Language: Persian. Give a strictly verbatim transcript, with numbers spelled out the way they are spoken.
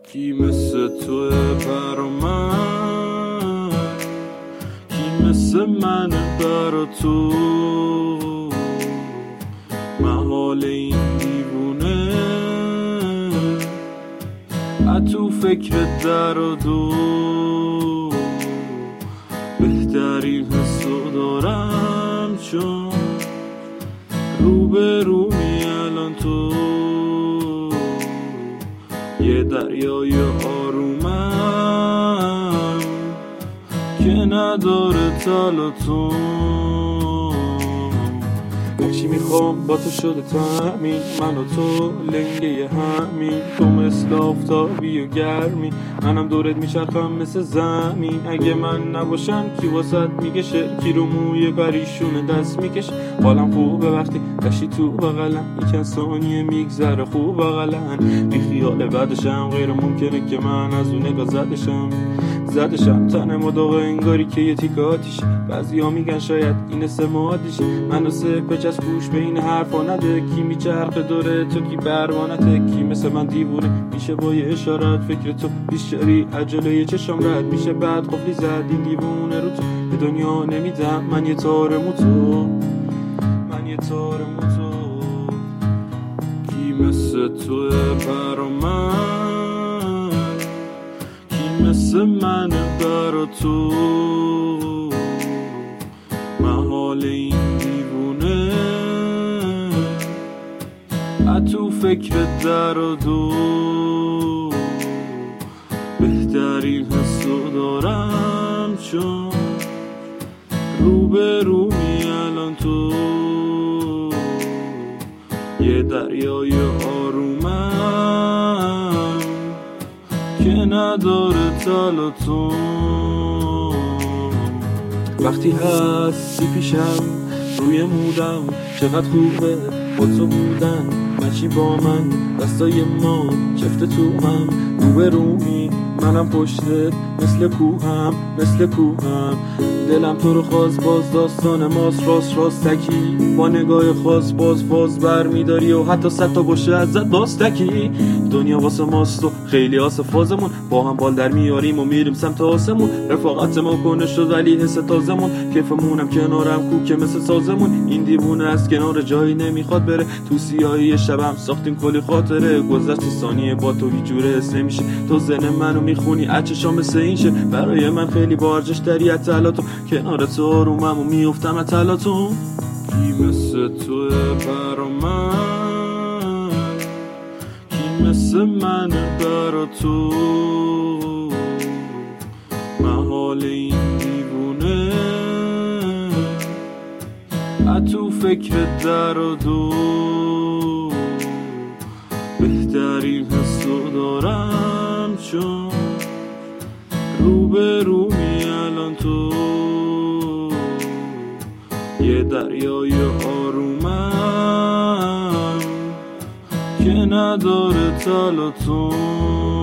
کی مثل تو برا من، کی مثل من برا تو، محال این دیوونه تو فکر در و دو، بهترین حسو دارم چون رو به رو می الان تو، یه دریای آرومم که نداره تلاطم. هرچی میخوام با تو شده تامین، من و تو لنگه همین، تو مثل آفتابی و گرمی، منم دورت میچرخم مثل زمین. اگه من نباشم کی واسط میگه شعر، کی رو موی پریشون دست میکش. حالم خوبه وقتی داشتی تو بغلم، یکن ثانیه میگذره خوب بغلن، بی خیال بعدشم غیر ممکنه که من از اون نگاه زدشم زدشم تن مداغه انگاری که یه تیک آتیش. بعضی ها میگن شاید این سمادیش، من و سپچ از گوش به این حرفا نده. کی میچرخه دوره تو کی بروانته، کی مثل من دیوونه میشه با یه اشارت. فکر تو بیشتری عجله چشم رد میشه، بعد قفلی زد این دیوونه رو تو به دنیا نمیدم. من یه تار موتو، من یه تار موتو، کی مثل تو برا من، کی مثل من برا تو، محال این دیوونه تو فکر در و دو، بهترین حسو دارم چون رو به رو می الان تو، یه دریای آرومم که نداره تلاطم. وقتی هستی پیشم روی مودم چقدر خوبه با تو بودن، مچی با من دستای ما چفت تو هم، رو به رومی منم پشتت مثل کوهم مثل کوهم. دلم تو رو خواست باز داستان ماست، راست راستکی با نگاه خاص باز فاز بر میداری و حتی صد تا باشه ازت باستکی. دنیا واسه ماست و خیلی آسه فازمون، با هم بال در میاریم و میریم سمت آسمون. رفاقت ما کنه شد ولی حس تازمون، کیفمونم کنارم کو که مثل سازمون. این دیوونه از کنار جایی نمیخواد بره، تو سیاهی شبم ساختیم کلی خاطره. گذشت ثانیه با تو هیچ جوره حس نمیشه، تو ذهن منو میخونی اچشام مثل این شه. برای من خیلی با ارزش داری اطلاعاتو، کنار تو آرومم و میافتم اطلاعاتو. کی مثل تو برا من، کی مثل من برا تو، محال این دیوونه تو فکر در و دو، بهترین حسو دارم چون رو به رو می الان تو، یه دریای آرومم که نداره تلاطم.